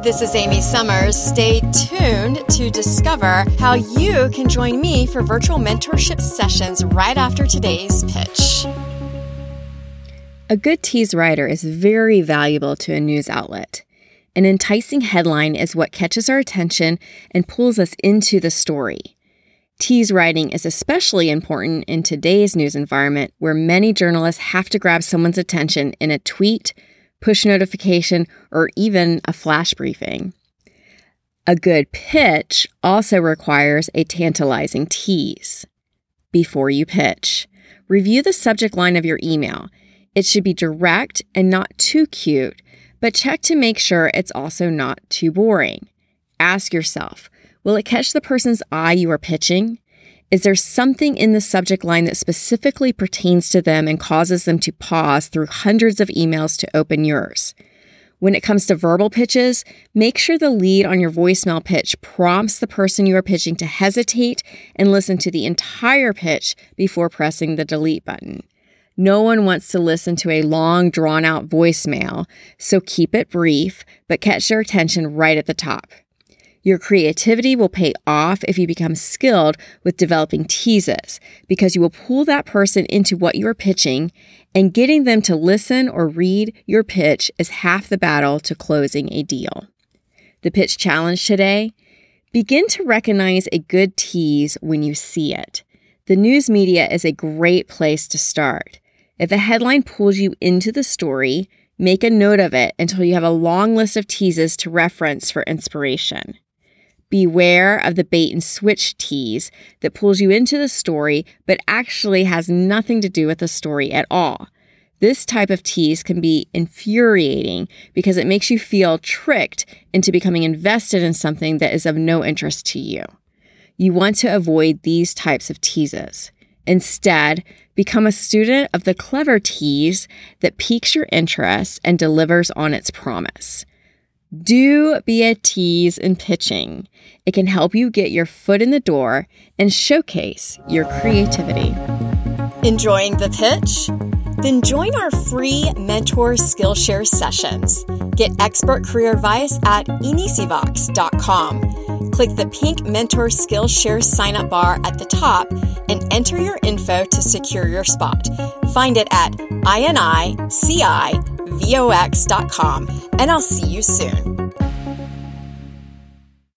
This is Amy Summers. Stay tuned to discover how you can join me for virtual mentorship sessions right after today's pitch. A good tease writer is very valuable to a news outlet. An enticing headline is what catches our attention and pulls us into the story. Tease writing is especially important in today's news environment where many journalists have to grab someone's attention in a tweet, push notification, or even a flash briefing. A good pitch also requires a tantalizing tease. Before you pitch, review the subject line of your email. It should be direct and not too cute, but check to make sure it's also not too boring. Ask yourself, will it catch the person's eye you are pitching? Is there something in the subject line that specifically pertains to them and causes them to pause through hundreds of emails to open yours? When it comes to verbal pitches, make sure the lead on your voicemail pitch prompts the person you are pitching to hesitate and listen to the entire pitch before pressing the delete button. No one wants to listen to a long, drawn-out voicemail, so keep it brief, but catch their attention right at the top. Your creativity will pay off if you become skilled with developing teases, because you will pull that person into what you are pitching, and getting them to listen or read your pitch is half the battle to closing a deal. The pitch challenge today: begin to recognize a good tease when you see it. The news media is a great place to start. If a headline pulls you into the story, make a note of it until you have a long list of teases to reference for inspiration. Beware of the bait and switch tease that pulls you into the story but actually has nothing to do with the story at all. This type of tease can be infuriating because it makes you feel tricked into becoming invested in something that is of no interest to you. You want to avoid these types of teases. Instead, become a student of the clever tease that piques your interest and delivers on its promise. Do be a tease in pitching. It can help you get your foot in the door and showcase your creativity. Enjoying the pitch? Then join our free Mentor Skillshare sessions. Get expert career advice at inisivox.com. Click the pink Mentor Skillshare sign-up bar at the top and enter your info to secure your spot. Find it at inicivox.com, and I'll see you soon.